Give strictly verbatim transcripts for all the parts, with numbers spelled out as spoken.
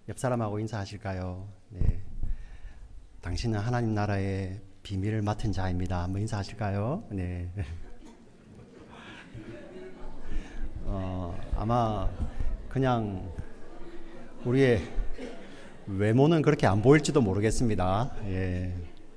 옆 사람하고 인사하실까요? 네. 당신은 하나님 나라의 비밀을 맡은 자입니다. 한번 인사하실까요? 네. 어, 아마 그냥 우리의 외모는 그렇게 안 보일지도 모르겠습니다. 예.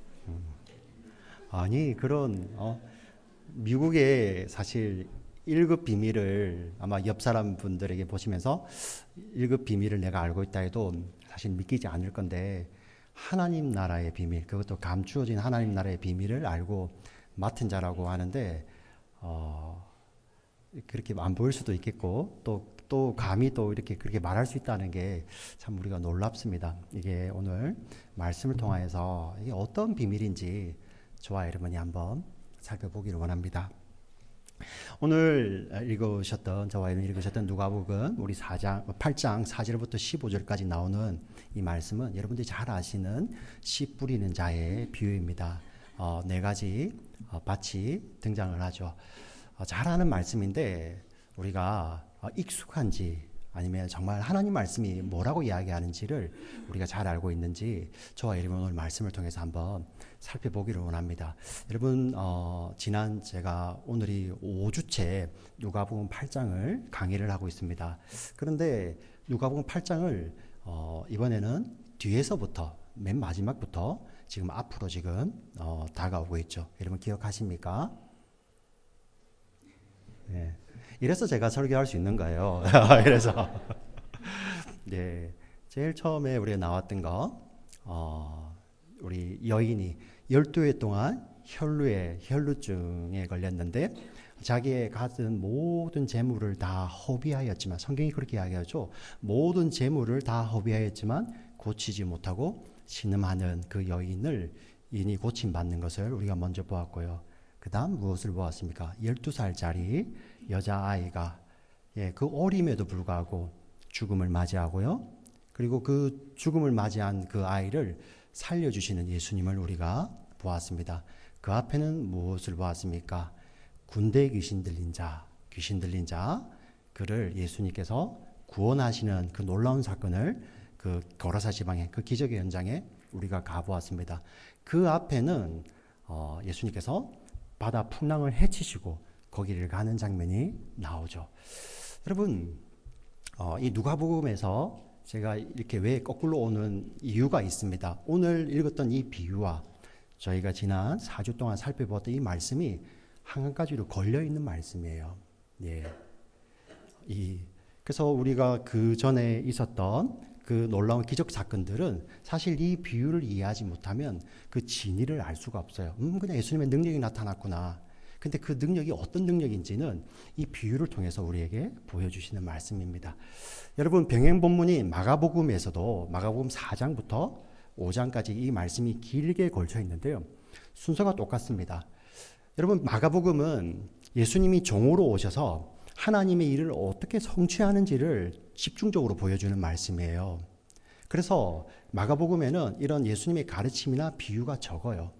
아니, 그런, 어, 미국의 사실 일 급 비밀을 아마 옆 사람 분들에게 보시면서 일 급 비밀을 내가 알고 있다 해도 사실 믿기지 않을 건데, 하나님 나라의 비밀, 그것도 감추어진 하나님 나라의 비밀을 알고 맡은 자라고 하는데, 어, 그렇게 안 보일 수도 있겠고, 또, 또 감히 또 이렇게 그렇게 말할 수 있다는 게 참 우리가 놀랍습니다. 이게 오늘 말씀을 통하여서 이게 어떤 비밀인지 저와 여러분이 한번 살펴보기를 원합니다. 오늘 읽으셨던, 저와 여러분이 읽으셨던 누가복음 우리 사 장, 팔 장 사 절부터 십오 절까지 나오는 이 말씀은 여러분들이 잘 아시는 씨 뿌리는 자의 비유입니다. 어, 네 가지 어, 밭이 등장을 하죠. 어, 잘 아는 말씀인데 우리가 어, 익숙한지 아니면 정말 하나님 말씀이 뭐라고 이야기하는지를 우리가 잘 알고 있는지 저와 여러분 오늘 말씀을 통해서 한번 살펴보기를 원합니다. 여러분 어, 지난 제가 오늘이 오 주째 누가복음 팔 장을 강의를 하고 있습니다. 그런데 누가복음 팔 장을 어, 이번에는 뒤에서부터 맨 마지막부터 지금 앞으로 지금 어, 다가오고 있죠. 여러분 기억하십니까? 네. 이래서 제가 설교할 수 있는 거예요. 그래서 네, 제일 처음에 우리가 나왔던 거 어, 우리 여인이 열두 해 동안 혈루에 혈루증에 걸렸는데 자기의 가진 모든 재물을 다 허비하였지만 성경이 그렇게 이야기하죠. 모든 재물을 다 허비하였지만 고치지 못하고 신음하는 그 여인을 인이 고침받는 것을 우리가 먼저 보았고요. 그 다음 무엇을 보았습니까? 열두 살짜리 여자아이가 예, 그 어림에도 불구하고 죽음을 맞이하고요. 그리고 그 죽음을 맞이한 그 아이를 살려주시는 예수님을 우리가 보았습니다. 그 앞에는 무엇을 보았습니까? 군대 귀신 들린 자, 귀신 들린 자, 그를 예수님께서 구원하시는 그 놀라운 사건을 그 거라사 지방의 그 기적의 현장에 우리가 가보았습니다. 그 앞에는 어, 예수님께서 바다 풍랑을 헤치시고 거기를 가는 장면이 나오죠. 여러분, 어, 이 누가복음에서 제가 이렇게 왜 거꾸로 오는 이유가 있습니다. 오늘 읽었던 이 비유와 저희가 지난 사 주 동안 살펴보았던 이 말씀이 한 가지로 걸려 있는 말씀이에요. 예. 이 그래서 우리가 그 전에 있었던 그 놀라운 기적 사건들은 사실 이 비유를 이해하지 못하면 그 진위를 알 수가 없어요. 음, 그냥 예수님의 능력이 나타났구나. 근데 그 능력이 어떤 능력인지는 이 비유를 통해서 우리에게 보여주시는 말씀입니다. 여러분, 병행 본문이 마가복음에서도 마가복음 사 장부터 오 장까지 이 말씀이 길게 걸쳐 있는데요. 순서가 똑같습니다. 여러분, 마가복음은 예수님이 종으로 오셔서 하나님의 일을 어떻게 성취하는지를 집중적으로 보여주는 말씀이에요. 그래서 마가복음에는 이런 예수님의 가르침이나 비유가 적어요.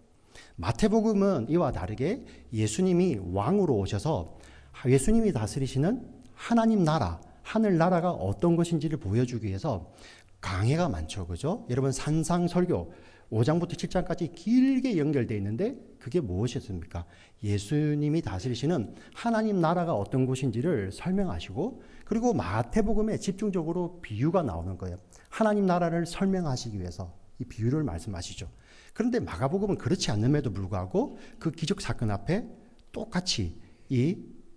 마태복음은 이와 다르게 예수님이 왕으로 오셔서 예수님이 다스리시는 하나님 나라, 하늘 나라가 어떤 것인지를 보여주기 위해서 강해가 많죠. 그죠? 여러분 산상설교 오 장부터 칠 장까지 길게 연결되어 있는데 그게 무엇이었습니까? 예수님이 다스리시는 하나님 나라가 어떤 곳인지를 설명하시고 그리고 마태복음에 집중적으로 비유가 나오는 거예요. 하나님 나라를 설명하시기 위해서 이 비유를 말씀하시죠. 그런데 마가복음은 그렇지 않음에도 불구하고 그 기적 사건 앞에 똑같이 이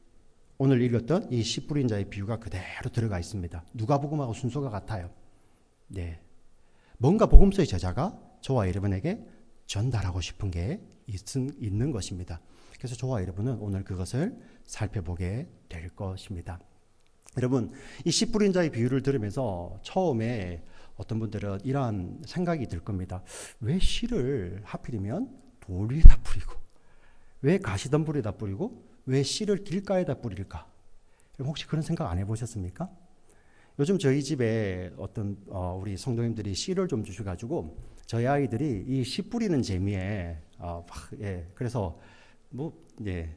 오늘 읽었던 이 씨 뿌린 자의 비유가 그대로 들어가 있습니다. 누가복음하고 순서가 같아요. 네, 뭔가 복음서의 저자가 저와 여러분에게 전달하고 싶은 게 있는 것입니다. 그래서 저와 여러분은 오늘 그것을 살펴보게 될 것입니다. 여러분, 이 씨 뿌린 자의 비유를 들으면서 처음에 어떤 분들은 이러한 생각이 들 겁니다. 왜 씨를 하필이면 돌 위에다 뿌리고 왜 가시덤불에다 뿌리고 왜 씨를 길가에다 뿌릴까? 혹시 그런 생각 안 해보셨습니까? 요즘 저희 집에 어떤 어, 우리 성도님들이 씨를 좀 주셔가지고 저희 아이들이 이 씨 뿌리는 재미에 어, 예, 그래서 뭐 예,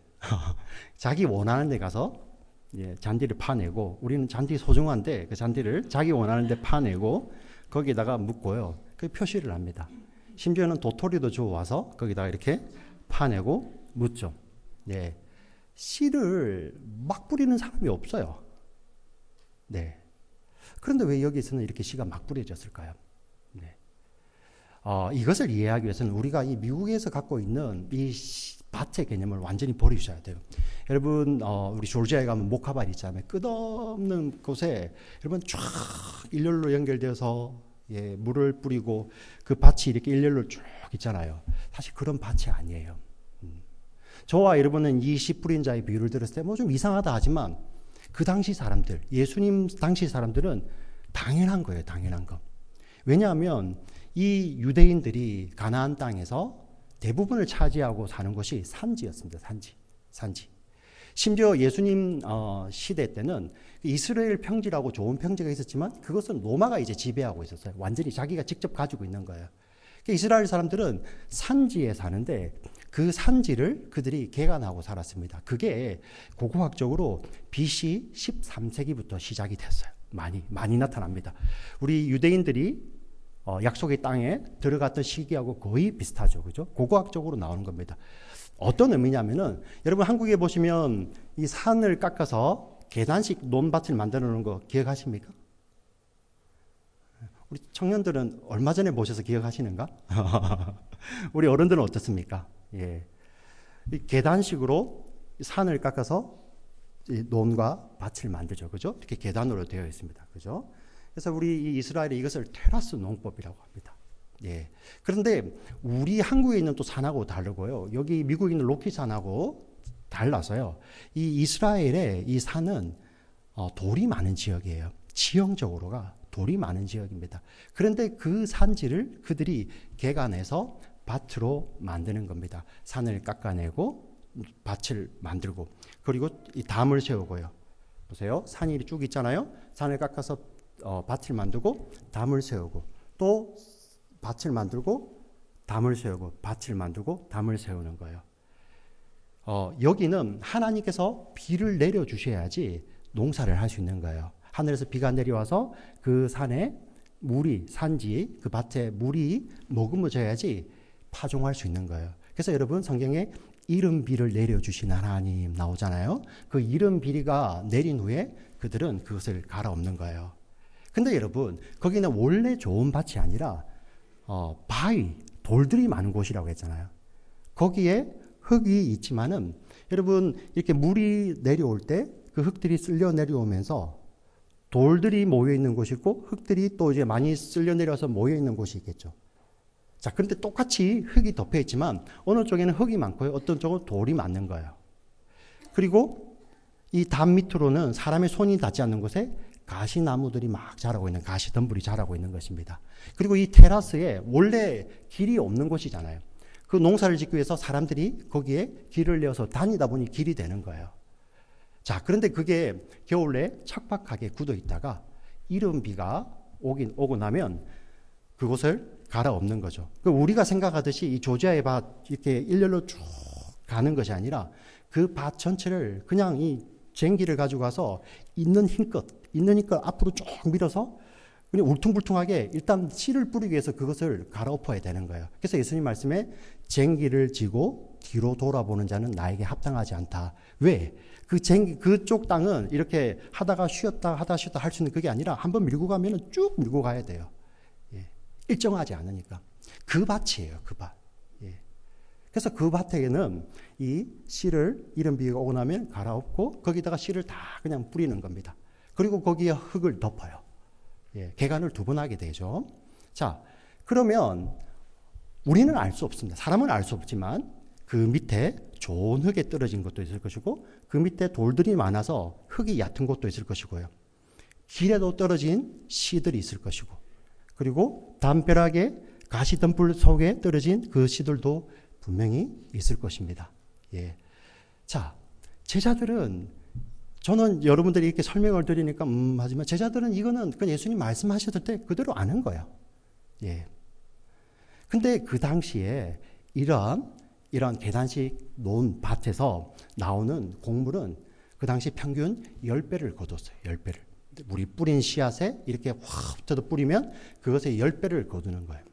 자기 원하는 데 가서 예, 잔디를 파내고 우리는 잔디 소중한데 그 잔디를 자기 원하는 데 파내고 거기다가 묻고요. 그 표시를 합니다. 심지어는 도토리도 주워와서 거기다가 이렇게 파내고 묻죠. 네. 씨를 막 뿌리는 사람이 없어요. 네. 그런데 왜 여기서는 이렇게 씨가 막 뿌려졌을까요? 네. 어, 이것을 이해하기 위해서는 우리가 이 미국에서 갖고 있는 이 밭의 개념을 완전히 버리셔야 돼요. 여러분, 어, 우리 조지아에 가면 모카밭 있잖아요. 끝없는 곳에 여러분 쫙 일렬로 연결되어서 예, 물을 뿌리고 그 밭이 이렇게 일렬로 쭉 있잖아요. 사실 그런 밭이 아니에요. 음. 저와 여러분은 이 씨 뿌린 자의 비유를 들었을 때 뭐 좀 이상하다 하지만 그 당시 사람들, 예수님 당시 사람들은 당연한 거예요. 당연한 거. 왜냐하면 이 유대인들이 가나안 땅에서 대부분을 차지하고 사는 것이 산지였습니다. 산지. 산지. 심지어 예수님 어, 시대 때는 이스라엘 평지라고 좋은 평지가 있었지만 그것은 로마가 이제 지배하고 있었어요. 완전히 자기가 직접 가지고 있는 거예요. 그러니까 이스라엘 사람들은 산지에 사는데 그 산지를 그들이 개간하고 살았습니다. 그게 고고학적으로 비씨 십삼 세기부터 시작이 됐어요. 많이 많이 나타납니다. 우리 유대인들이 어, 약속의 땅에 들어갔던 시기하고 거의 비슷하죠. 그죠? 고고학적으로 나오는 겁니다. 어떤 의미냐면은 여러분 한국에 보시면 이 산을 깎아서 계단식 논밭을 만들어 놓은 거 기억하십니까? 우리 청년들은 얼마 전에 보셔서 기억하시는가? 우리 어른들은 어떻습니까? 예. 이 계단식으로 산을 깎아서 이 논과 밭을 만들죠. 그죠? 이렇게 계단으로 되어 있습니다. 그죠? 그래서 우리 이스라엘이 이것을 테라스 농법이라고 합니다. 예. 그런데 우리 한국에 있는 또 산하고 다르고요. 여기 미국에 있는 로키 산하고 달라서요. 이 이스라엘의 이 산은 어, 돌이 많은 지역이에요. 지형적으로가 돌이 많은 지역입니다. 그런데 그 산지를 그들이 개간해서 밭으로 만드는 겁니다. 산을 깎아내고 밭을 만들고 그리고 이 담을 세우고요. 보세요. 산이 쭉 있잖아요. 산을 깎아서 어, 밭을 만들고 담을 세우고 또 밭을 만들고 담을 세우고 밭을 만들고 담을 세우는 거예요. 어, 여기는 하나님께서 비를 내려주셔야지 농사를 할 수 있는 거예요. 하늘에서 비가 내려와서 그 산에 물이 산지 그 밭에 물이 머금어져야지 파종할 수 있는 거예요. 그래서 여러분 성경에 이른 비를 내려주신 하나님 나오잖아요. 그 이른 비가 내린 후에 그들은 그것을 갈아엎는 거예요. 근데 여러분 거기는 원래 좋은 밭이 아니라 어, 바위, 돌들이 많은 곳이라고 했잖아요. 거기에 흙이 있지만은 여러분 이렇게 물이 내려올 때 그 흙들이 쓸려 내려오면서 돌들이 모여 있는 곳이 있고 흙들이 또 이제 많이 쓸려 내려서 모여 있는 곳이 있겠죠. 자, 그런데 똑같이 흙이 덮여 있지만 어느 쪽에는 흙이 많고요. 어떤 쪽은 돌이 많은 거예요. 그리고 이 담 밑으로는 사람의 손이 닿지 않는 곳에 가시나무들이 막 자라고 있는 가시덤불이 자라고 있는 것입니다. 그리고 이 테라스에 원래 길이 없는 곳이잖아요. 그 농사를 짓기 위해서 사람들이 거기에 길을 내어서 다니다 보니 길이 되는 거예요. 자, 그런데 그게 겨울에 척박하게 굳어 있다가 이른 비가 오긴 오고 나면 그곳을 갈아엎는 거죠. 그 우리가 생각하듯이 이 조지아의 밭 이렇게 일렬로 쭉 가는 것이 아니라 그 밭 전체를 그냥 이 쟁기를 가지고 가서 있는 힘껏 있는 힘껏 앞으로 쭉 밀어서 그냥 울퉁불퉁하게 일단 씨를 뿌리기 위해서 그것을 갈아엎어야 되는 거예요. 그래서 예수님 말씀에 쟁기를 지고 뒤로 돌아보는 자는 나에게 합당하지 않다. 왜? 그 쟁기, 그쪽 땅은 이렇게 하다가 쉬었다 하다 쉬었다 할 수 있는 그게 아니라 한번 밀고 가면은 쭉 밀고 가야 돼요. 예. 일정하지 않으니까. 그 밭이에요. 그 밭. 예. 그래서 그 밭에는 이 씨를 이른 비가 오고 나면 갈아엎고 거기다가 씨를 다 그냥 뿌리는 겁니다. 그리고 거기에 흙을 덮어요. 예. 개간을 두 번 하게 되죠. 자, 그러면 우리는 알 수 없습니다. 사람은 알 수 없지만 그 밑에 좋은 흙에 떨어진 것도 있을 것이고 그 밑에 돌들이 많아서 흙이 얕은 곳도 있을 것이고요. 길에도 떨어진 씨들이 있을 것이고 그리고 담벼락에 가시덤불 속에 떨어진 그 씨들도 분명히 있을 것입니다. 예. 자, 제자들은 저는 여러분들이 이렇게 설명을 드리니까 음 하지만 제자들은 이거는 그냥 예수님 말씀하셨을 때 그대로 아는 거예요. 예. 근데 그 당시에 이런 이런 계단식 논 밭에서 나오는 곡물은 그 당시 평균 십 배를 거뒀어요. 십 배를. 우리 뿌린 씨앗에 이렇게 확 뜯어 뿌리면 그것의 열 배를 거두는 거예요.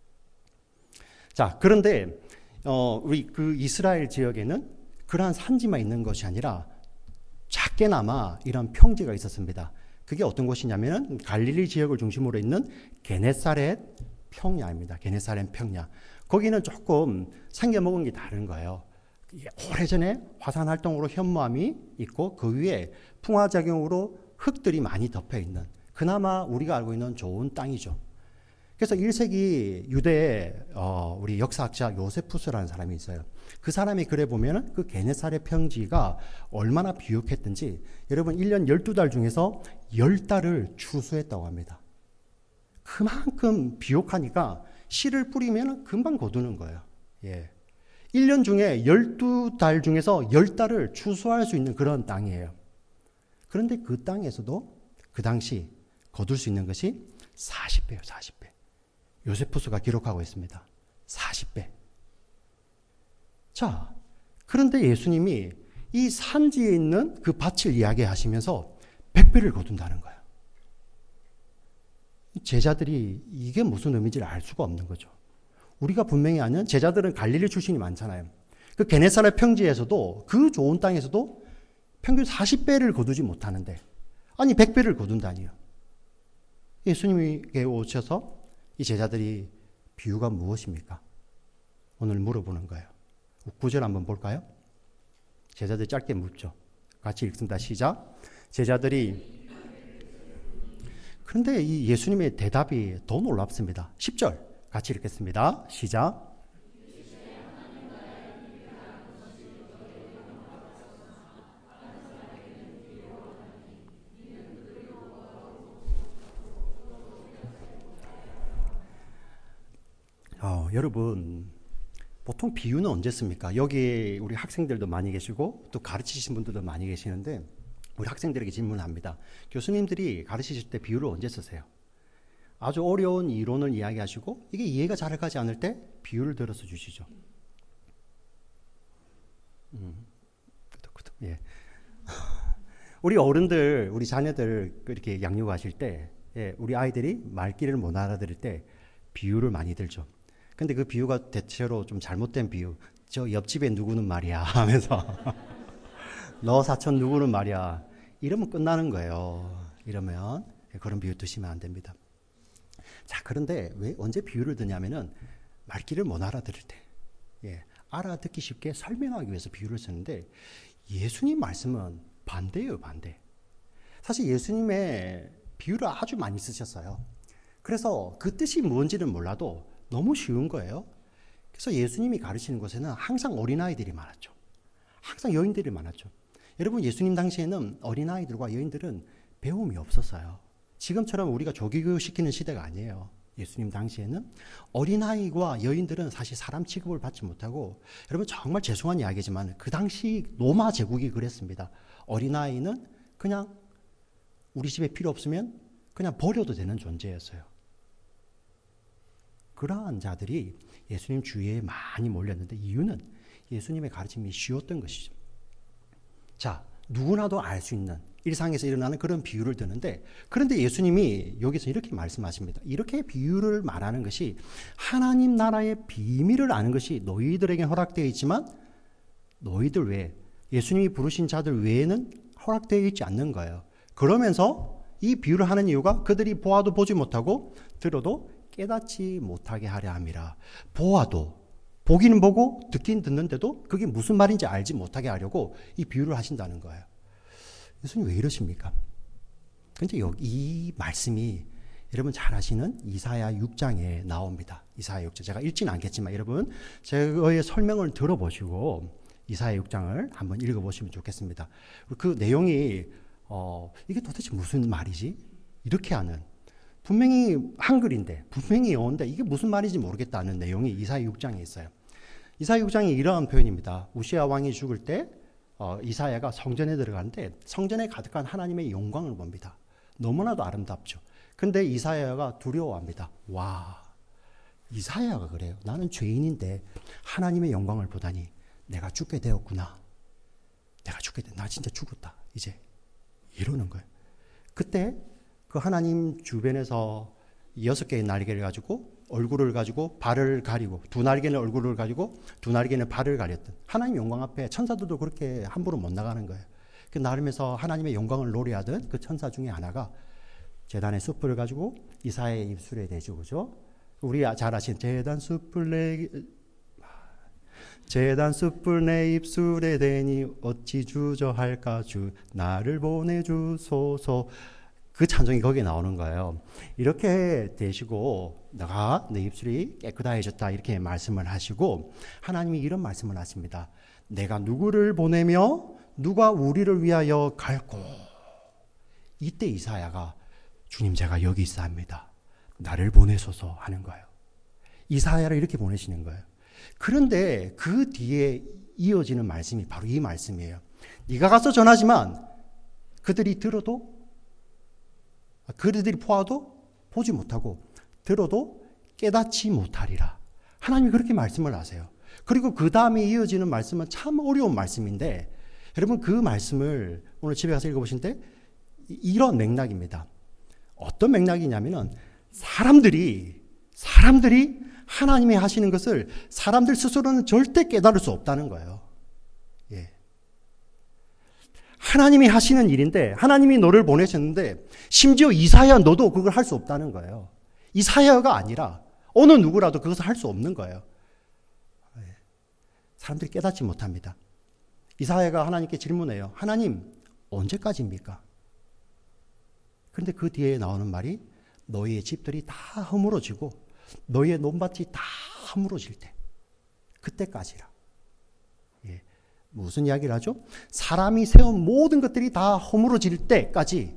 자, 그런데 어, 우리 그 이스라엘 지역에는 그러한 산지만 있는 것이 아니라 작게나마 이런 평지가 있었습니다. 그게 어떤 곳이냐면은 갈릴리 지역을 중심으로 있는 게네사렛 평야입니다. 게네사렛 평야. 거기는 조금 생겨먹은 게 다른 거예요. 오래전에 화산 활동으로 현무암이 있고 그 위에 풍화작용으로 흙들이 많이 덮여 있는 그나마 우리가 알고 있는 좋은 땅이죠. 그래서 일 세기 유대의 어, 우리 역사학자 요세푸스라는 사람이 있어요. 그 사람이 글에 보면은 그 게네사렛 평지가 얼마나 비옥했든지 여러분 일 년 열두 달 중에서 열 달을 추수했다고 합니다. 그만큼 비옥하니까 씨를 뿌리면 금방 거두는 거예요. 예. 일 년 중에 열두 달 중에서 열 달을 추수할 수 있는 그런 땅이에요. 그런데 그 땅에서도 그 당시 거둘 수 있는 것이 사십 배예요. 사십 배. 요세푸스가 기록하고 있습니다. 사십 배. 자, 그런데 예수님이 이 산지에 있는 그 밭을 이야기하시면서 백 배를 거둔다는 거예요. 제자들이 이게 무슨 의미인지를 알 수가 없는 거죠. 우리가 분명히 아는 제자들은 갈릴리 출신이 많잖아요. 그 게네사렛 평지에서도 그 좋은 땅에서도 평균 사십 배를 거두지 못하는데 아니 백 배를 거둔다니요. 예수님에게 오셔서 이 제자들이 비유가 무엇입니까? 오늘 물어보는 거예요. 구 절 한번 볼까요? 제자들이 짧게 묻죠. 같이 읽습니다. 시작. 제자들이 그런데 이 예수님의 대답이 더 놀랍습니다. 십 절 같이 읽겠습니다. 시작. 어, 여러분 보통 비유는 언제 씁니까? 여기 우리 학생들도 많이 계시고 또 가르치신 분들도 많이 계시는데 우리 학생들에게 질문합니다. 교수님들이 가르치실 때 비유를 언제 쓰세요? 아주 어려운 이론을 이야기하시고 이게 이해가 잘 가지 않을 때 비유를 들어서 주시죠. 음, 끄덕끄덕. 예. 우리 어른들, 우리 자녀들 이렇게 양육하실 때, 예, 우리 아이들이 말귀를 못 알아들을 때 비유를 많이 들죠. 근데 그 비유가 대체로 좀 잘못된 비유. 저 옆집에 누구는 말이야 하면서 너 사촌 누구는 말이야. 이러면 끝나는 거예요. 이러면 그런 비유 드시면 안 됩니다. 자, 그런데 왜 언제 비유를 드냐면은 말귀를 못 알아들을 때, 예, 알아듣기 쉽게 설명하기 위해서 비유를 쓰는데 예수님 말씀은 반대예요, 반대. 사실 예수님의 비유를 아주 많이 쓰셨어요. 그래서 그 뜻이 뭔지는 몰라도 너무 쉬운 거예요. 그래서 예수님이 가르치는 곳에는 항상 어린아이들이 많았죠. 항상 여인들이 많았죠. 여러분 예수님 당시에는 어린아이들과 여인들은 배움이 없었어요. 지금처럼 우리가 조기교육 시키는 시대가 아니에요. 예수님 당시에는 어린아이와 여인들은 사실 사람 취급을 받지 못하고 여러분 정말 죄송한 이야기지만 그 당시 로마 제국이 그랬습니다. 어린아이는 그냥 우리 집에 필요 없으면 그냥 버려도 되는 존재였어요. 그러한 자들이 예수님 주위에 많이 몰렸는데 이유는 예수님의 가르침이 쉬웠던 것이죠. 자, 누구나도 알 수 있는 일상에서 일어나는 그런 비유를 드는데 그런데 예수님이 여기서 이렇게 말씀하십니다. 이렇게 비유를 말하는 것이 하나님 나라의 비밀을 아는 것이 너희들에게 허락되어 있지만 너희들 외에 예수님이 부르신 자들 외에는 허락되어 있지 않는 거예요. 그러면서 이 비유를 하는 이유가 그들이 보아도 보지 못하고 들어도 깨닫지 못하게 하려 함이라. 보아도 보기는 보고 듣긴 듣는데도 그게 무슨 말인지 알지 못하게 하려고 이 비유를 하신다는 거예요. 예수님 왜 이러십니까? 근데 여기 이 말씀이 여러분 잘 아시는 이사야 육 장에 나옵니다. 이사야 육 장. 제가 읽지는 않겠지만 여러분 제의 설명을 들어보시고 이사야 육 장을 한번 읽어보시면 좋겠습니다. 그 내용이 어, 이게 도대체 무슨 말이지? 이렇게 하는 분명히 한글인데 분명히 영어인데 이게 무슨 말인지 모르겠다는 내용이 이사야 육 장에 있어요. 이사야 육 장이 이러한 표현입니다. 우시야 왕이 죽을 때 어, 이사야가 성전에 들어가는데 성전에 가득한 하나님의 영광을 봅니다. 너무나도 아름답죠. 근데 이사야가 두려워합니다. 와, 이사야가 그래요. 나는 죄인인데 하나님의 영광을 보다니 내가 죽게 되었구나. 내가 죽게 돼. 나 진짜 죽었다. 이제 이러는 거예요. 그때 그 하나님 주변에서 여섯 개의 날개를 가지고 얼굴을 가지고 발을 가리고, 두 날개는 얼굴을 가지고 두 날개는 발을 가렸던 하나님 영광 앞에 천사들도 그렇게 함부로 못 나가는 거예요. 그 나름에서 하나님의 영광을 노래하던 그 천사 중에 하나가 제단의 숯불을 가지고 이사야의 입술에 대죠. 그죠? 우리 잘 아시는 제단 숯불 내 제단 숯불 내 입술에 대니 어찌 주저할까 주 나를 보내주소서. 그 찬송이 거기에 나오는 거예요. 이렇게 되시고 내가 내 입술이 깨끗해졌다 이렇게 말씀을 하시고 하나님이 이런 말씀을 하십니다. 내가 누구를 보내며 누가 우리를 위하여 갈고. 이때 이사야가 주님 제가 여기 있사옵니다. 나를 보내소서 하는 거예요. 이사야를 이렇게 보내시는 거예요. 그런데 그 뒤에 이어지는 말씀이 바로 이 말씀이에요. 네가 가서 전하지만 그들이 들어도 그들이 보아도 보지 못하고 들어도 깨닫지 못하리라. 하나님이 그렇게 말씀을 하세요. 그리고 그 다음에 이어지는 말씀은 참 어려운 말씀인데 여러분 그 말씀을 오늘 집에 가서 읽어보실 때 이런 맥락입니다. 어떤 맥락이냐면은 사람들이 사람들이 하나님이 하시는 것을 사람들 스스로는 절대 깨달을 수 없다는 거예요. 예. 하나님이 하시는 일인데 하나님이 너를 보내셨는데 심지어 이사야 너도 그걸 할 수 없다는 거예요. 이사야가 아니라 어느 누구라도 그것을 할 수 없는 거예요. 예. 사람들이 깨닫지 못합니다. 이사야가 하나님께 질문해요. 하나님 언제까지입니까? 그런데 그 뒤에 나오는 말이 너희의 집들이 다 허물어지고 너희의 논밭이 다 허물어질 때 그때까지라. 예. 무슨 이야기를 하죠? 사람이 세운 모든 것들이 다 허물어질 때까지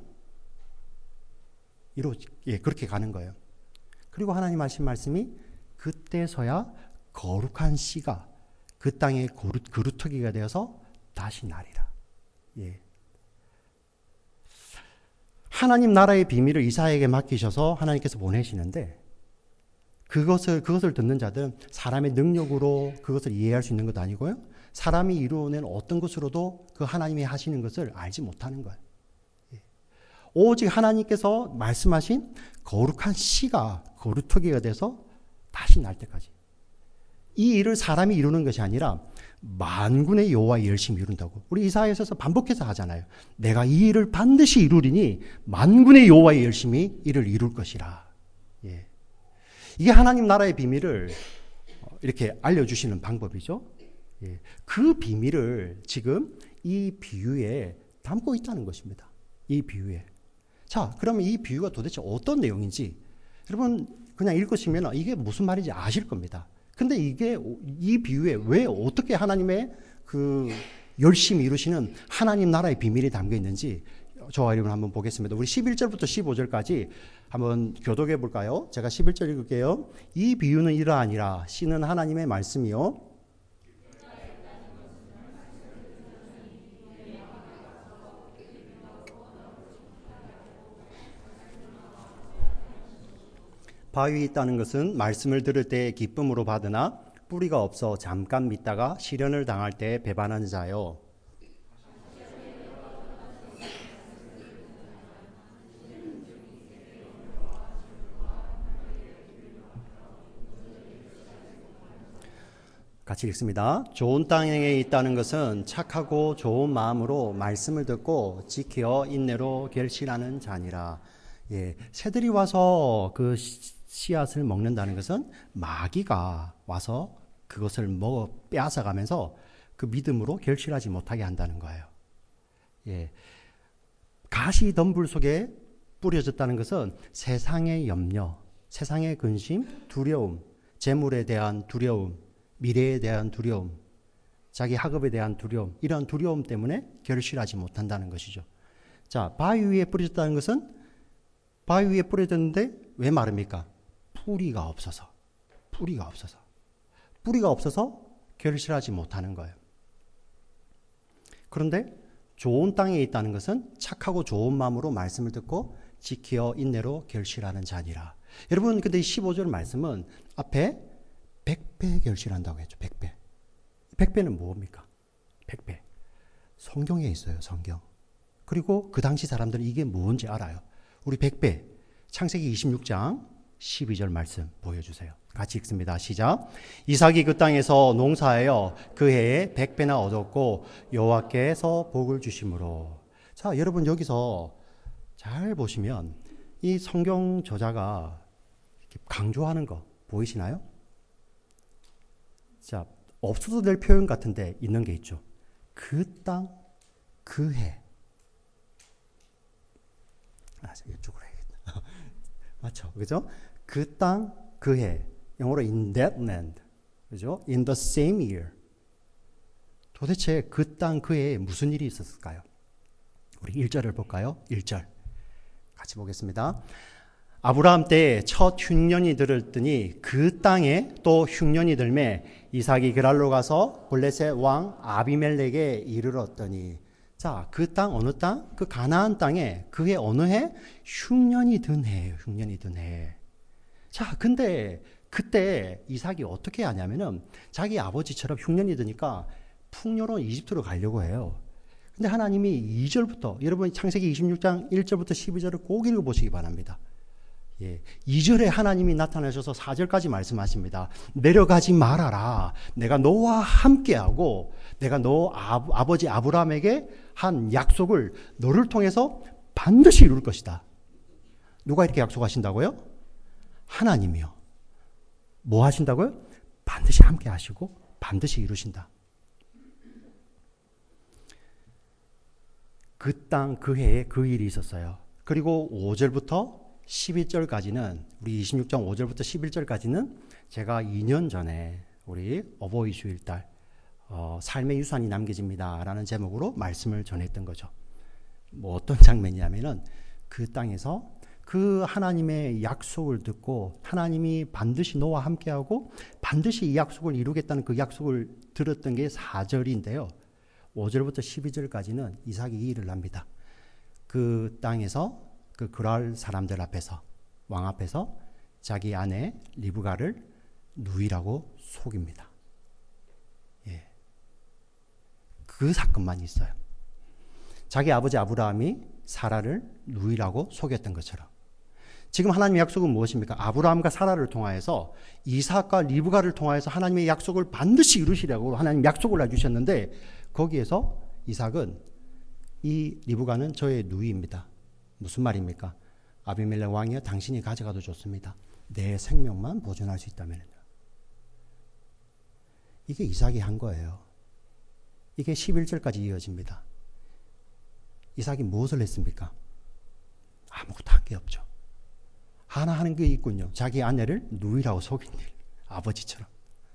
이로 예, 그렇게 가는 거예요. 그리고 하나님 하신 말씀이 그때서야 거룩한 씨가 그 땅의 그루, 그루터기가 되어서 다시 나리라. 예. 하나님 나라의 비밀을 이사야에게 맡기셔서 하나님께서 보내시는데 그것을 그것을 듣는 자들은 사람의 능력으로 그것을 이해할 수 있는 것도 아니고요. 사람이 이루어낸 어떤 것으로도 그 하나님이 하시는 것을 알지 못하는 거예요. 예. 오직 하나님께서 말씀하신 거룩한 씨가 거루터기가 돼서 다시 날 때까지. 이 일을 사람이 이루는 것이 아니라 만군의 여호와의 열심히 이룬다고. 우리 이사야서에서 반복해서 하잖아요. 내가 이 일을 반드시 이루리니 만군의 여호와의 열심히 이를 이룰 것이라. 예. 이게 하나님 나라의 비밀을 이렇게 알려주시는 방법이죠. 예. 그 비밀을 지금 이 비유에 담고 있다는 것입니다. 이 비유에. 자, 그러면 이 비유가 도대체 어떤 내용인지 여러분 그냥 읽으시면 이게 무슨 말인지 아실 겁니다. 근데 이게 이 비유에 왜 어떻게 하나님의 그 열심히 이루시는 하나님 나라의 비밀이 담겨 있는지 저와 여러분 한번 보겠습니다. 우리 십일 절부터 십오 절까지 한번 교독해 볼까요? 제가 십일 절 읽을게요. 이 비유는 이러하니라. 씨는 하나님의 말씀이요. 바위에 있다는 것은 말씀을 들을 때 기쁨으로 받으나 뿌리가 없어 잠깐 믿다가 시련을 당할 때 배반하는 자요. 같이 읽습니다. 좋은 땅에 있다는 것은 착하고 좋은 마음으로 말씀을 듣고 지켜 인내로 결실하는 자니라. 예, 새들이 와서 그 씨앗을 먹는다는 것은 마귀가 와서 그것을 먹어 빼앗아가면서 그 믿음으로 결실하지 못하게 한다는 거예요. 예, 가시 덤불 속에 뿌려졌다는 것은 세상의 염려, 세상의 근심, 두려움, 재물에 대한 두려움, 미래에 대한 두려움, 자기 학업에 대한 두려움, 이런 두려움 때문에 결실하지 못한다는 것이죠. 자, 바위 위에 뿌려졌다는 것은 바위 위에 뿌려졌는데 왜 마릅니까? 뿌리가 없어서. 뿌리가 없어서. 뿌리가 없어서 결실하지 못하는 거예요. 그런데 좋은 땅에 있다는 것은 착하고 좋은 마음으로 말씀을 듣고 지켜 인내로 결실하는 자니라. 여러분, 근데 이 십오 절 말씀은 앞에 백 배 결실한다고 했죠. 백 배. 백 배는 뭡니까? 백 배. 성경에 있어요. 성경. 그리고 그 당시 사람들은 이게 뭔지 알아요. 우리 백배 창세기 이십육 장 십이 절 말씀 보여주세요. 같이 읽습니다. 시작. 이삭이 그 땅에서 농사하여 그 해에 백배나 얻었고 여호와께서 복을 주심으로. 자, 여러분 여기서 잘 보시면 이 성경 저자가 이렇게 강조하는 거 보이시나요? 자, 없어도 될 표현 같은데 있는 게 있죠. 그 땅, 그 해. 아, 이쪽으로 해야겠다. 맞죠? 그죠? 그 땅, 그 해. 영어로 in that land. 그죠? in the same year. 도대체 그 땅, 그 해에 무슨 일이 있었을까요? 우리 일 절을 볼까요? 일 절. 같이 보겠습니다. 아브라함 때에 첫 흉년이 들었더니 그 땅에 또 흉년이 들매 이삭이 그랄로 가서 블레셋 왕 아비멜렉에 이르렀더니. 자, 그 땅 어느 땅? 그 가나안 땅에 그해 어느 해? 흉년이 든 해예요. 흉년이 든 해. 자, 근데 그때 이삭이 어떻게 하냐면은 자기 아버지처럼 흉년이 드니까 풍요로운 이집트로 가려고 해요. 근데 하나님이 이 절부터, 여러분 창세기 이십육 장 일 절부터 십이 절을 꼭 읽어보시기 바랍니다. 예, 이 절에 하나님이 나타나셔서 사 절까지 말씀하십니다. 내려가지 말아라. 내가 너와 함께하고 내가 너 아, 아버지 아브라함에게 한 약속을 너를 통해서 반드시 이룰 것이다. 누가 이렇게 약속하신다고요? 하나님이요. 뭐 하신다고요? 반드시 함께 하시고 반드시 이루신다. 그 땅, 그 해에 그 일이 있었어요. 그리고 오 절부터 십일 절까지는, 우리 이십육 장 오 절부터 십일 절까지는 제가 이 년 전에 우리 어버이 주일날 어, 삶의 유산이 남겨집니다 라는 제목으로 말씀을 전했던 거죠. 뭐 어떤 장면이냐면은 그 땅에서 그 하나님의 약속을 듣고 하나님이 반드시 너와 함께하고 반드시 이 약속을 이루겠다는 그 약속을 들었던 게 사 절인데요. 오 절부터 십이 절까지는 이삭이 이 일을 합니다. 그 땅에서 그 그랄 사람들 앞에서, 왕 앞에서 자기 아내 리브가를 누이라고 속입니다. 예. 그 사건만 있어요. 자기 아버지 아브라함이 사라를 누이라고 속였던 것처럼. 지금 하나님의 약속은 무엇입니까? 아브라함과 사라를 통하여서 이삭과 리브가를 통하여서 하나님의 약속을 반드시 이루시라고 하나님 약속을 해주셨는데 거기에서 이삭은 이 리브가는 저의 누이입니다. 무슨 말입니까? 아비멜렉 왕이여 당신이 가져가도 좋습니다. 내 생명만 보존할 수 있다면. 이게 이삭이 한 거예요. 이게 십일 절까지 이어집니다. 이삭이 무엇을 했습니까? 아무것도 한 게 없죠. 하나 하는 게 있군요. 자기 아내를 누이라고 속인 일. 아버지처럼.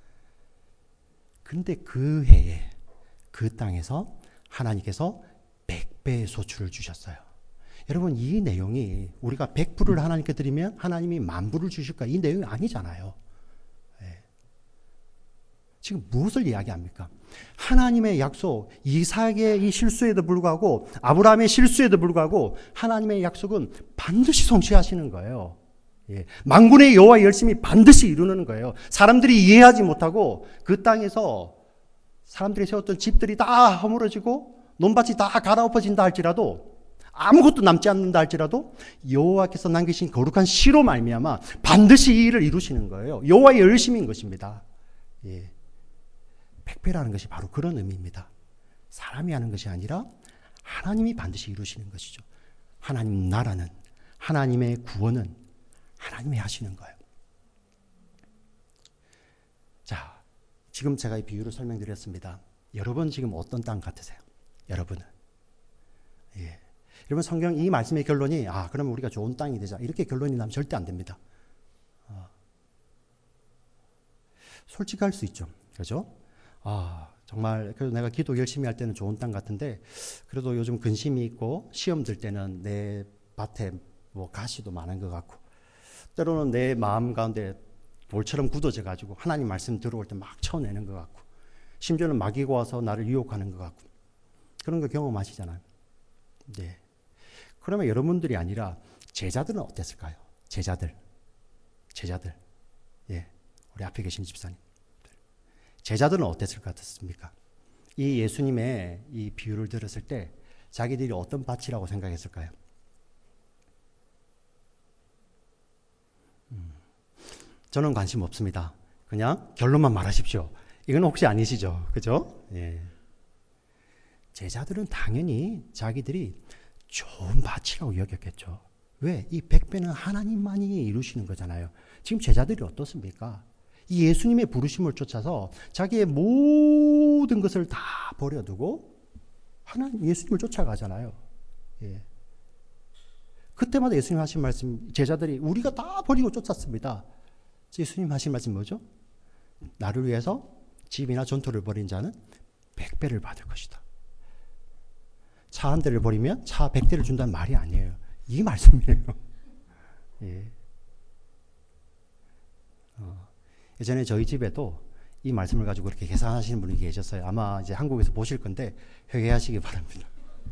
근데 그 해에 그 땅에서 하나님께서 백 배의 소출을 주셨어요. 여러분 이 내용이 우리가 백 불을 하나님께 드리면 하나님이 만 불을 주실까? 이 내용이 아니잖아요. 네. 지금 무엇을 이야기합니까? 하나님의 약속, 이삭의 이 실수에도 불구하고 아브라함의 실수에도 불구하고 하나님의 약속은 반드시 성취하시는 거예요. 예. 만군의 여호와 열심히 반드시 이루는 거예요. 사람들이 이해하지 못하고 그 땅에서 사람들이 세웠던 집들이 다 허물어지고 논밭이 다 갈아엎어진다 할지라도 아무것도 남지 않는다 할지라도 여호와께서 남기신 거룩한 시로 말미암아 반드시 이 일을 이루시는 거예요. 여호와의 열심인 것입니다. 예. 백배라는 것이 바로 그런 의미입니다. 사람이 하는 것이 아니라 하나님이 반드시 이루시는 것이죠. 하나님 나라는, 하나님의 구원은 하나님이 하시는 거예요. 자, 지금 제가 이 비유를 설명드렸습니다. 여러분 지금 어떤 땅 같으세요? 여러분은. 예. 여러분 성경 이 말씀의 결론이 아 그러면 우리가 좋은 땅이 되자 이렇게 결론이 나면 절대 안 됩니다. 어. 솔직할 수 있죠. 그렇죠? 아 정말 그래도 내가 기도 열심히 할 때는 좋은 땅 같은데 그래도 요즘 근심이 있고 시험 들 때는 내 밭에 뭐 가시도 많은 것 같고 때로는 내 마음 가운데 돌처럼 굳어져 가지고 하나님 말씀 들어올 때 막 쳐내는 것 같고 심지어는 마귀가 와서 나를 유혹하는 것 같고 그런 거 경험하시잖아요. 네. 그러면 여러분들이 아니라 제자들은 어땠을까요? 제자들. 제자들. 예. 우리 앞에 계신 집사님. 제자들은 어땠을 것 같습니까? 이 예수님의 이 비유를 들었을 때 자기들이 어떤 밭이라고 생각했을까요? 음, 저는 관심 없습니다. 그냥 결론만 말하십시오. 이건 혹시 아니시죠? 그죠? 예. 제자들은 당연히 자기들이 좋은 밭이라고 여겼겠죠. 왜? 이 백배는 하나님만이 이루시는 거잖아요. 지금 제자들이 어떻습니까? 이 예수님의 부르심을 쫓아서 자기의 모든 것을 다 버려두고 하나님 예수님을 쫓아가잖아요. 예. 그때마다 예수님 하신 말씀, 제자들이 우리가 다 버리고 쫓았습니다. 예수님 하신 말씀 뭐죠? 나를 위해서 집이나 전토를 벌인 자는 백배를 받을 것이다. 차 한 대를 버리면 차 백 대를 준다는 말이 아니에요. 이 말씀이에요. 예. 어, 예전에 저희 집에도 이 말씀을 가지고 그렇게 계산하시는 분이 계셨어요. 아마 이제 한국에서 보실 건데 회개하시기 바랍니다.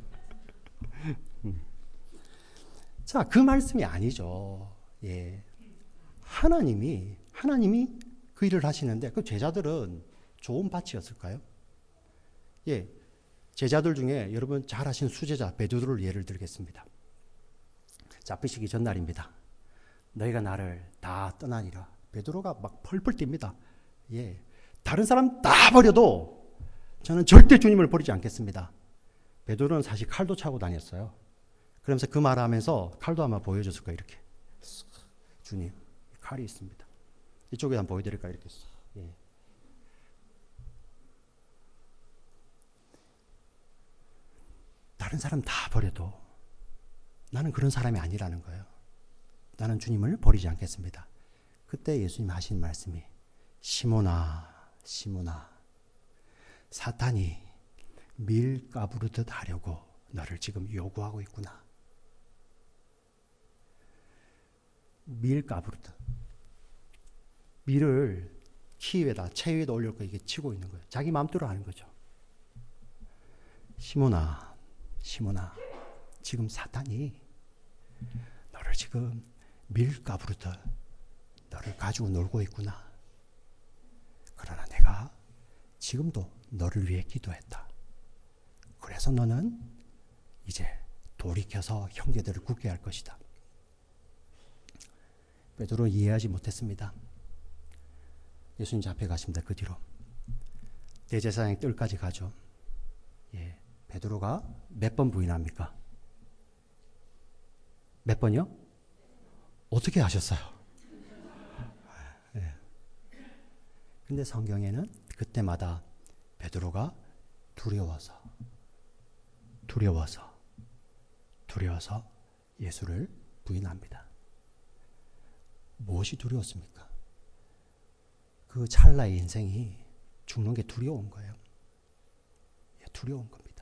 음. 자, 그 말씀이 아니죠. 예. 하나님이 하나님이 그 일을 하시는데 그 제자들은 좋은 밭이었을까요? 예. 제자들 중에 여러분 잘 아시는 수제자 베드로를 예를 들겠습니다. 잡히시기 전날입니다. 너희가 나를 다 떠나니라. 베드로가 막 펄펄 뜁니다. 예. 다른 사람 다 버려도 저는 절대 주님을 버리지 않겠습니다. 베드로는 사실 칼도 차고 다녔어요. 그러면서 그 말을 하면서 칼도 아마 보여줬을 거예요. 이렇게. 주님, 칼이 있습니다. 이쪽에 한번 보여드릴까요? 이렇게. 예. 다른 사람 다 버려도 나는 그런 사람이 아니라는 거예요. 나는 주님을 버리지 않겠습니다. 그때 예수님 하신 말씀이 시몬아, 시몬아, 사탄이 밀 까부르듯 하려고 너를 지금 요구하고 있구나. 밀 까부르듯. 밀을 키 위에다, 채 위에다 올려놓고 이게 치고 있는 거예요. 자기 마음대로 하는 거죠. 시몬아, 시몬아, 지금 사탄이 너를 지금 밀 까부르듯 너를 가지고 놀고 있구나. 그러나 내가 지금도 너를 위해 기도했다. 그래서 너는 이제 돌이켜서 형제들을 굳게 할 것이다. 베드로는 이해하지 못했습니다. 예수님 앞에 가십니다. 그 뒤로 대제사장의 뜰까지 가죠. 예, 베드로가 몇 번 부인합니까? 몇 번이요? 어떻게 하셨어요? 예. 근데 성경에는 그때마다 베드로가 두려워서 두려워서 두려워서 예수를 부인합니다. 무엇이 두려웠습니까? 그 찰나의 인생이 죽는 게 두려운 거예요. 두려운 겁니다.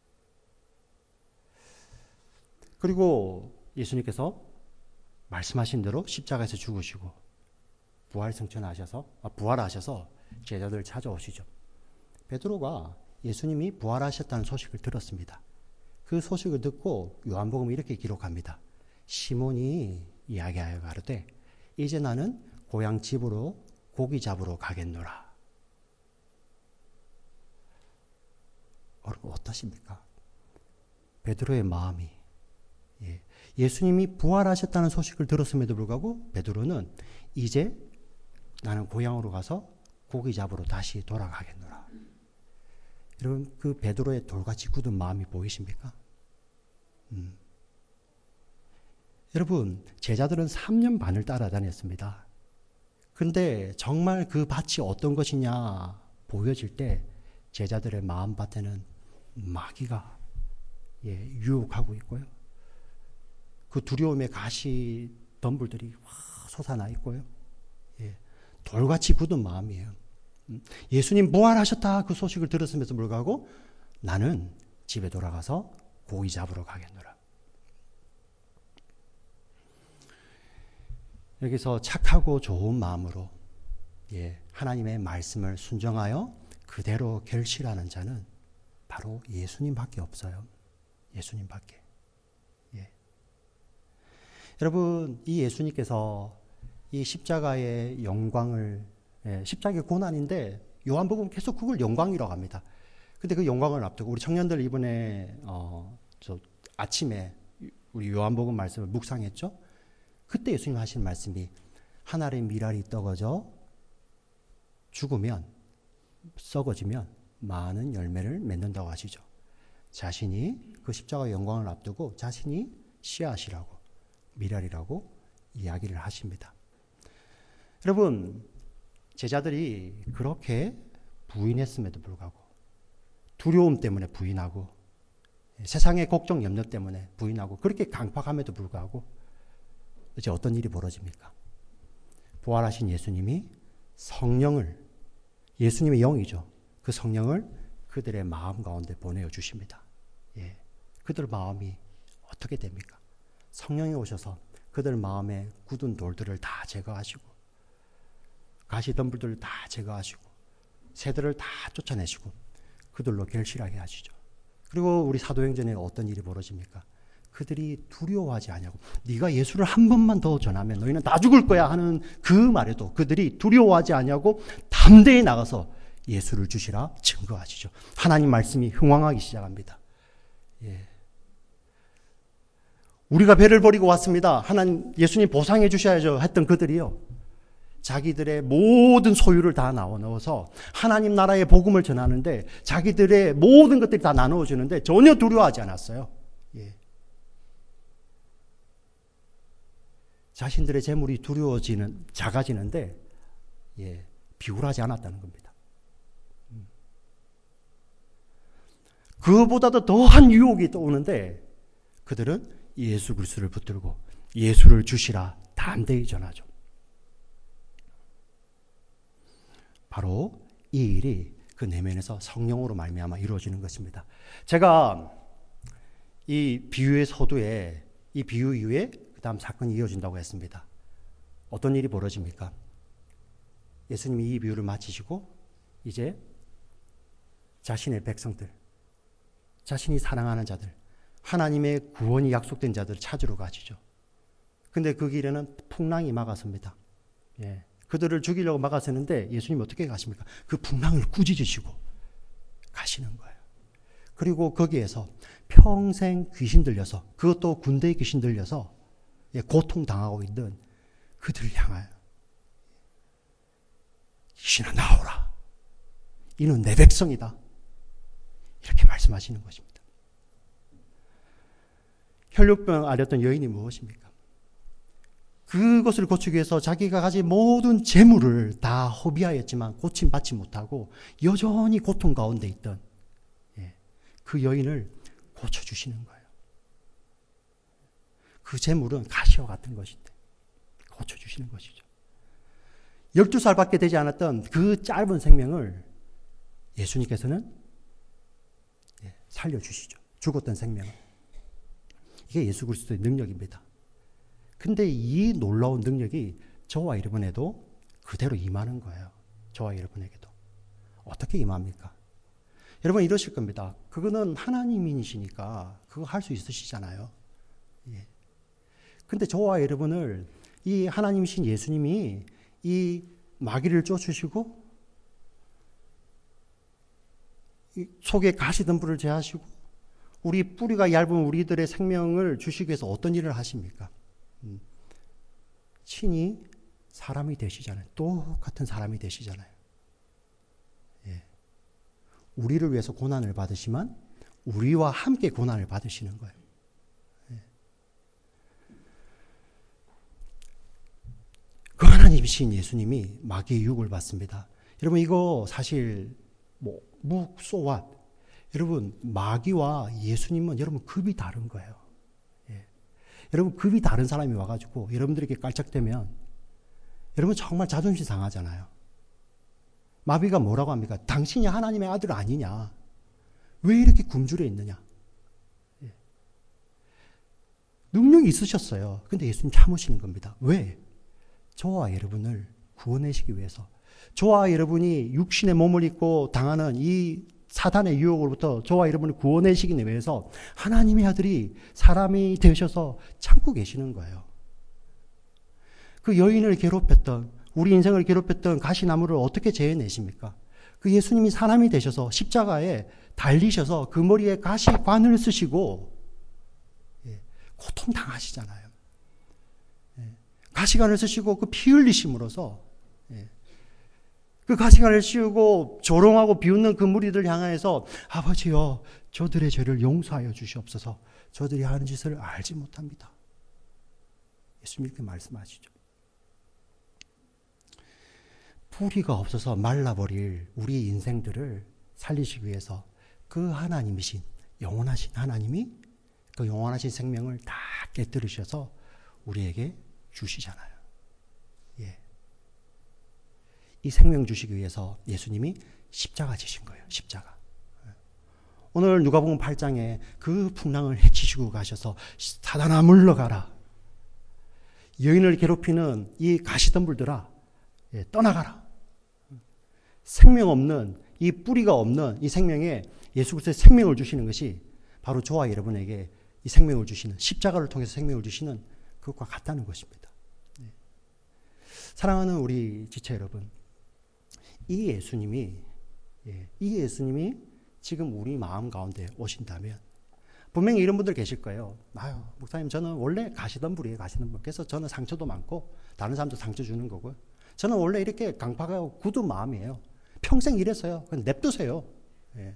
그리고 예수님께서 말씀하신 대로 십자가에서 죽으시고 부활승천하셔서 아, 부활하셔서 제자들 찾아오시죠. 베드로가 예수님이 부활하셨다는 소식을 들었습니다. 그 소식을 듣고 요한복음이 이렇게 기록합니다. 시몬이 이야기하여 가로되 이제 나는 고향 집으로 고기 잡으러 가겠노라. 여러분 어떠십니까? 베드로의 마음이 예. 예수님이 부활하셨다는 소식을 들었음에도 불구하고 베드로는 이제 나는 고향으로 가서 고기 잡으러 다시 돌아가겠노라. 여러분 그 베드로의 돌같이 굳은 마음이 보이십니까? 음. 여러분 제자들은 삼 년 반을 따라다녔습니다. 근데 정말 그 밭이 어떤 것이냐 보여질 때 제자들의 마음밭에는 마귀가 예, 유혹하고 있고요. 그 두려움의 가시 덤불들이 솟아나 있고요. 예, 돌같이 굳은 마음이에요. 예수님 부활하셨다 그 소식을 들었음에도 불구하고 나는 집에 돌아가서 고기 잡으러 가겠노라. 여기서 착하고 좋은 마음으로 예, 하나님의 말씀을 순종하여 그대로 결실하는 자는 바로 예수님밖에 없어요. 예수님밖에. 예. 여러분 이 예수님께서 이 십자가의 영광을 예, 십자가의 고난인데 요한복음 계속 그걸 영광이라고 합니다. 근데 그 영광을 앞두고 우리 청년들 이번에 어, 저 아침에 우리 요한복음 말씀을 묵상했죠. 그때 예수님 하신 말씀이 한 알의 밀알이 떨어져 죽으면 썩어지면 많은 열매를 맺는다고 하시죠. 자신이 그 십자가의 영광을 앞두고 자신이 씨앗이라고 밀알이라고 이야기를 하십니다. 여러분, 제자들이 그렇게 부인했음에도 불구하고 두려움 때문에 부인하고 세상의 걱정 염려 때문에 부인하고 그렇게 강팍함에도 불구하고 이제 어떤 일이 벌어집니까? 부활하신 예수님이 성령을, 예수님의 영이죠. 그 성령을 그들의 마음 가운데 보내어 주십니다. 예. 그들 마음이 어떻게 됩니까? 성령이 오셔서 그들 마음에 굳은 돌들을 다 제거하시고 가시덤불들을 다 제거하시고 새들을 다 쫓아내시고 그들로 결실하게 하시죠. 그리고 우리 사도행전에 어떤 일이 벌어집니까? 그들이 두려워하지 아니하고 네가 예수를 한 번만 더 전하면 너희는 다 죽을 거야 하는 그 말에도 그들이 두려워하지 아니하고 담대히 나가서 예수를 주시라 증거하시죠. 하나님 말씀이 흥왕하기 시작합니다. 예. 우리가 배를 버리고 왔습니다. 하나님 예수님 보상해 주셔야죠 했던 그들이요. 자기들의 모든 소유를 다 나눠 넣어서 하나님 나라의 복음을 전하는데 자기들의 모든 것들이 다 나누어 주는데 전혀 두려워하지 않았어요. 예. 자신들의 재물이 두려워지는 작아지는데 예, 비굴하지 않았다는 겁니다. 음. 그보다도 더한 유혹이 또 오는데 그들은 예수 그리스도를 붙들고 예수를 주시라 담대히 전하죠. 바로 이 일이 그 내면에서 성령으로 말미암아 이루어지는 것입니다. 제가 이 비유의 서두에 이 비유 이후에 그 다음 사건이 이어진다고 했습니다. 어떤 일이 벌어집니까? 예수님이 이 비유를 마치시고 이제 자신의 백성들, 자신이 사랑하는 자들, 하나님의 구원이 약속된 자들을 찾으러 가시죠. 근데 그 길에는 풍랑이 막아섭니다. 예. 그들을 죽이려고 막아서는데 예수님이 어떻게 가십니까? 그 풍랑을 꾸짖으시고 가시는 거예요. 그리고 거기에서 평생 귀신 들려서, 그것도 군대의 귀신 들려서 고통당하고 있는 그들을 향하여 귀신아 나오라. 이는 내 백성이다. 이렇게 말씀하시는 것입니다. 혈류병 앓았던 여인이 무엇입니까? 그것을 고치기 위해서 자기가 가진 모든 재물을 다 허비하였지만 고침받지 못하고 여전히 고통 가운데 있던 그 여인을 고쳐주시는 거예요. 그 재물은 가시와 같은 것인데 고쳐주시는 것이죠. 열두 살밖에 되지 않았던 그 짧은 생명을 예수님께서는 살려주시죠. 죽었던 생명을. 이게 예수 그리스도의 능력입니다. 근데 이 놀라운 능력이 저와 여러분에도 그대로 임하는 거예요. 저와 여러분에게도. 어떻게 임합니까? 여러분 이러실 겁니다. 그거는 하나님이시니까 그거 할 수 있으시잖아요. 예. 근데 저와 여러분을 이 하나님이신 예수님이 이 마귀를 쫓으시고 이 속에 가시덤불을 제하시고 우리 뿌리가 얇은 우리들의 생명을 주시기 위해서 어떤 일을 하십니까? 음. 친히 사람이 되시잖아요. 똑같은 사람이 되시잖아요. 예. 우리를 위해서 고난을 받으시면 우리와 함께 고난을 받으시는 거예요. 예. 그 하나님이신 예수님이 마귀의 유혹을 받습니다. 여러분 이거 사실 뭐 묵소와 여러분 마귀와 예수님은 여러분 급이 다른 거예요. 예. 여러분 급이 다른 사람이 와가지고 여러분들에게 깔짝대면 여러분 정말 자존심 상하잖아요. 마귀가 뭐라고 합니까? 당신이 하나님의 아들 아니냐? 왜 이렇게 굶주려 있느냐? 예. 능력이 있으셨어요. 근데 예수님 참으시는 겁니다. 왜? 저와 여러분을 구원하시기 위해서. 저와 여러분이 육신의 몸을 입고 당하는 이 사단의 유혹으로부터 저와 여러분을 구원하시기 위해서 하나님의 아들이 사람이 되셔서 참고 계시는 거예요. 그 여인을 괴롭혔던, 우리 인생을 괴롭혔던 가시나무를 어떻게 제어내십니까? 그 예수님이 사람이 되셔서 십자가에 달리셔서 그 머리에 가시관을 쓰시고 고통 당하시잖아요. 예. 가시관을 쓰시고 그 피 흘리심으로써 예. 그 가시관을 씌우고 조롱하고 비웃는 그 무리들 향하여서 아버지여 저들의 죄를 용서하여 주시옵소서. 저들이 하는 짓을 알지 못합니다. 예수님 이렇게 말씀하시죠. 뿌리가 없어서 말라버릴 우리 인생들을 살리시기 위해서 그 하나님이신 영원하신 하나님이 그 영원하신 생명을 다 깨뜨리셔서 우리에게 주시잖아요. 예. 이 생명 주시기 위해서 예수님이 십자가 지신 거예요. 십자가. 오늘 누가복음 팔 장에 그 풍랑을 해치시고 가셔서 사단아 물러가라. 여인을 괴롭히는 이 가시덤불들아 예, 떠나가라. 생명 없는 이 뿌리가 없는 이 생명에 예수 그리스도의 생명을 주시는 것이 바로 저와 여러분에게 이 생명을 주시는 십자가를 통해서 생명을 주시는 그것과 같다는 것입니다. 네. 사랑하는 우리 지체 여러분, 이 예수님이 예, 이 예수님이 지금 우리 마음 가운데 오신다면 분명히 이런 분들 계실 거예요. 아유, 목사님 저는 원래 가시덤불이에요. 가시덤불. 그래서 저는 상처도 많고 다른 사람도 상처 주는 거고요. 저는 원래 이렇게 강팍하고 굳은 마음이에요. 평생 이랬어요. 그냥 냅두세요. 예.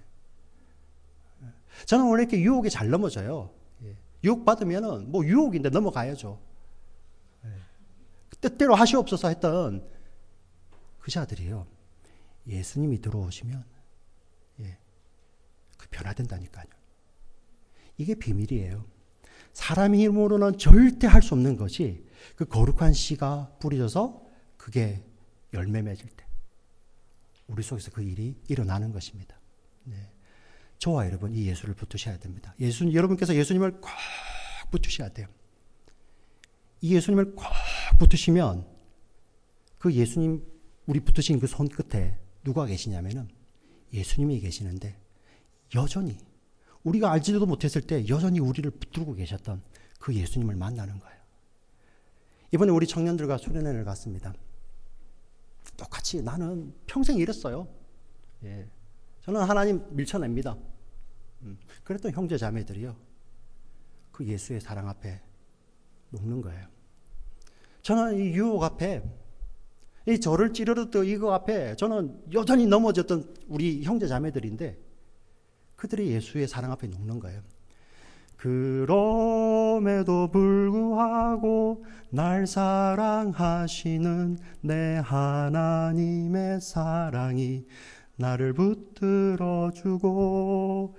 저는 원래 이렇게 유혹에 잘 넘어져요. 예. 유혹 받으면은 뭐 유혹인데 넘어가야죠. 예. 뜻대로 하시옵소서 했던 그 자들이요. 예수님이 들어오시면 예. 그 변화된다니까요. 이게 비밀이에요. 사람 힘으로는 절대 할 수 없는 것이 그 거룩한 씨가 뿌려져서 그게 열매 맺을 때 우리 속에서 그 일이 일어나는 것입니다. 네. 저와 여러분 이 예수를 붙으셔야 됩니다. 예수, 여러분께서 예수님을 꼭 붙으셔야 돼요. 이 예수님을 꼭 붙으시면 그 예수님 우리 붙으신 그 손 끝에 누가 계시냐면은 예수님이 계시는데 여전히 우리가 알지도 못했을 때 여전히 우리를 붙들고 계셨던 그 예수님을 만나는 거예요. 이번에 우리 청년들과 수련회를 갔습니다. 똑같이 나는 평생 이랬어요. 예. 저는 하나님 밀쳐냅니다. 음. 그랬던 형제 자매들이요. 그 예수의 사랑 앞에 녹는 거예요. 저는 이 유혹 앞에 이 저를 찌르렀던 이거 앞에 저는 여전히 넘어졌던 우리 형제 자매들인데 그들이 예수의 사랑 앞에 녹는 거예요. 그럼에도 불구하고 날 사랑하시는 내 하나님의 사랑이 나를 붙들어주고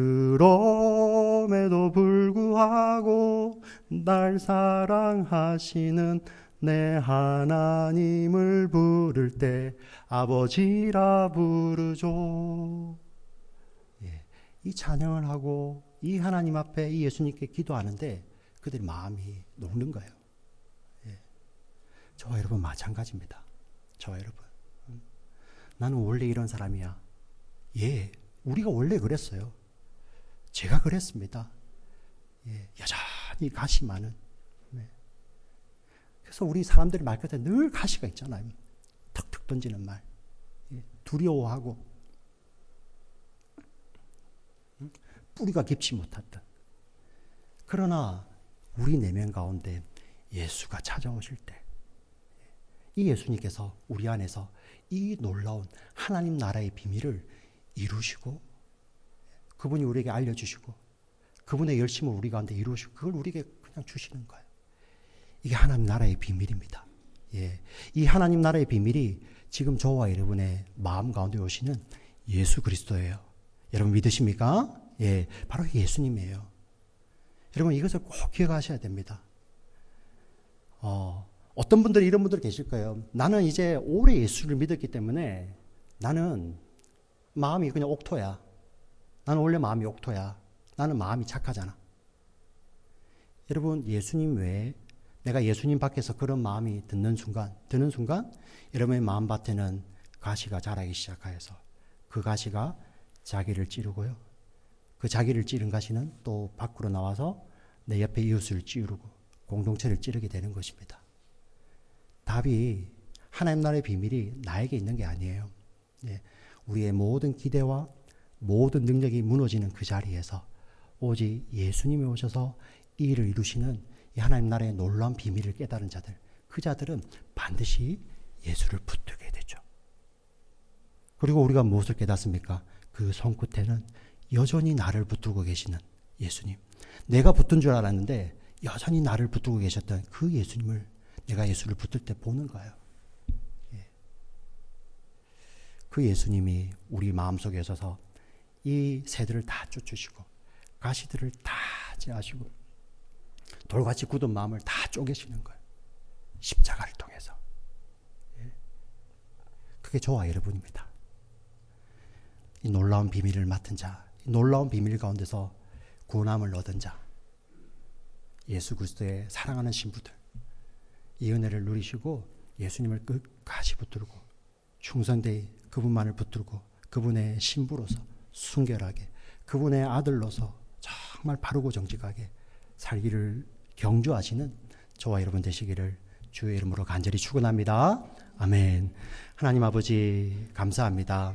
그럼에도 불구하고 날 사랑하시는 내 하나님을 부를 때 아버지라 부르죠. 예, 이 찬양을 하고 이 하나님 앞에 이 예수님께 기도하는데 그들의 마음이 녹는 거예요. 예. 저와 여러분 마찬가지입니다. 저와 여러분. 음. 나는 원래 이런 사람이야. 예, 우리가 원래 그랬어요. 제가 그랬습니다. 예, 여전히 가시 많은. 네. 그래서 우리 사람들이 말 끝에 늘 가시가 있잖아요. 턱턱 던지는 말. 예, 두려워하고. 뿌리가 깊지 못했던. 그러나 우리 내면 가운데 예수가 찾아오실 때 이 예수님께서 우리 안에서 이 놀라운 하나님 나라의 비밀을 이루시고 그분이 우리에게 알려주시고 그분의 열심을 우리 가운데 이루시고 그걸 우리에게 그냥 주시는 거예요. 이게 하나님 나라의 비밀입니다. 예, 이 하나님 나라의 비밀이 지금 저와 여러분의 마음 가운데 오시는 예수 그리스도예요. 여러분 믿으십니까? 예, 바로 예수님이에요. 여러분 이것을 꼭 기억하셔야 됩니다. 어, 어떤 분들이 이런 분들 계실 거예요. 나는 이제 오래 예수를 믿었기 때문에 나는 마음이 그냥 옥토야. 나는 원래 마음이 옥토야. 나는 마음이 착하잖아. 여러분 예수님 외에 내가 예수님 밖에서 그런 마음이 듣는 순간, 드는 순간 여러분의 마음밭에는 가시가 자라기 시작하여서 그 가시가 자기를 찌르고요. 그 자기를 찌른 가시는 또 밖으로 나와서 내 옆에 이웃을 찌르고 공동체를 찌르게 되는 것입니다. 답이 하나님 나라의 비밀이 나에게 있는 게 아니에요. 네. 우리의 모든 기대와 모든 능력이 무너지는 그 자리에서 오직 예수님이 오셔서 이 일을 이루시는 이 하나님 나라의 놀라운 비밀을 깨달은 자들, 그 자들은 반드시 예수를 붙들게 되죠. 그리고 우리가 무엇을 깨닫습니까? 그 손끝에는 여전히 나를 붙들고 계시는 예수님. 내가 붙든 줄 알았는데 여전히 나를 붙들고 계셨던 그 예수님을 내가 예수를 붙들 때 보는 거예요. 예. 그 예수님이 우리 마음속에 오셔서 이 새들을 다 쫓으시고 가시들을 다 제하시고 돌같이 굳은 마음을 다 쪼개시는 거예요. 십자가를 통해서. 예. 그게 저와 여러분입니다. 이 놀라운 비밀을 맡은 자, 이 놀라운 비밀 가운데서 구원함을 얻은 자, 예수 그리스도의 사랑하는 신부들, 이 은혜를 누리시고 예수님을 끝까지 붙들고 충성되이 그분만을 붙들고 그분의 신부로서 순결하게 그분의 아들로서 정말 바르고 정직하게 살기를 경주하시는 저와 여러분 되시기를 주의 이름으로 간절히 축원합니다. 아멘. 하나님 아버지 감사합니다.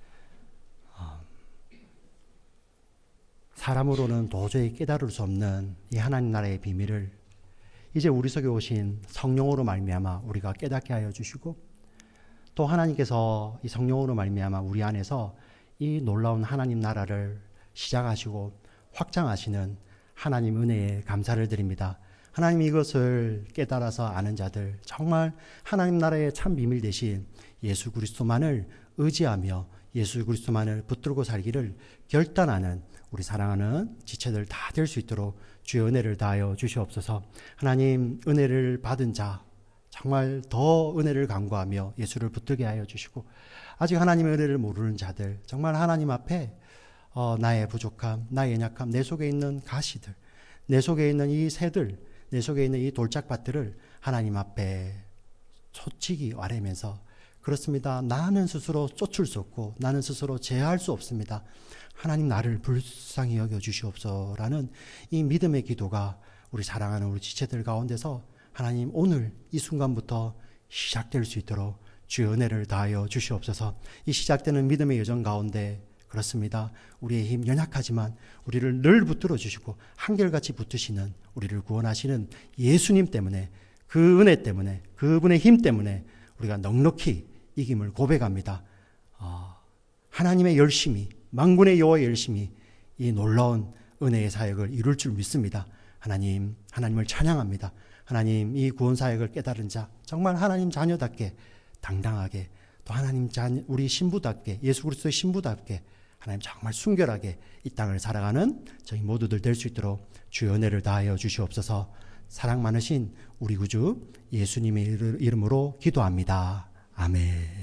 사람으로는 도저히 깨달을 수 없는 이 하나님 나라의 비밀을 이제 우리 속에 오신 성령으로 말미암아 우리가 깨닫게 하여 주시고 또 하나님께서 이 성령으로 말미암아 우리 안에서 이 놀라운 하나님 나라를 시작하시고 확장하시는 하나님 은혜에 감사를 드립니다. 하나님 이것을 깨달아서 아는 자들, 정말 하나님 나라의 참 비밀 대신 예수 그리스도만을 의지하며 예수 그리스도만을 붙들고 살기를 결단하는 우리 사랑하는 지체들 다 될 수 있도록 주의 은혜를 다하여 주시옵소서. 하나님 은혜를 받은 자 정말 더 은혜를 간구하며 예수를 붙들게 하여 주시고 아직 하나님의 은혜를 모르는 자들 정말 하나님 앞에 어, 나의 부족함, 나의 연약함, 내 속에 있는 가시들, 내 속에 있는 이 새들, 내 속에 있는 이 돌짝밭들을 하나님 앞에 솔직히 아뢰면서 그렇습니다. 나는 스스로 쫓을 수 없고 나는 스스로 제어할 수 없습니다. 하나님 나를 불쌍히 여겨 주시옵소서라는 이 믿음의 기도가 우리 사랑하는 우리 지체들 가운데서 하나님 오늘 이 순간부터 시작될 수 있도록 주의 은혜를 다하여 주시옵소서. 이 시작되는 믿음의 여정 가운데 그렇습니다. 우리의 힘 연약하지만 우리를 늘 붙들어 주시고 한결같이 붙드시는 우리를 구원하시는 예수님 때문에 그 은혜 때문에 그분의 힘 때문에 우리가 넉넉히 이김을 고백합니다. 어, 하나님의 열심히 만군의 여호와의 열심히 이 놀라운 은혜의 사역을 이룰 줄 믿습니다. 하나님 하나님을 찬양합니다. 하나님 이 구원 사역을 깨달은 자 정말 하나님 자녀답게 당당하게 또 하나님 자녀 우리 신부답게 예수 그리스도의 신부답게 하나님 정말 순결하게 이 땅을 살아가는 저희 모두들 될 수 있도록 주의 은혜를 다하여 주시옵소서. 사랑 많으신 우리 구주 예수님의 이름으로 기도합니다. 아멘.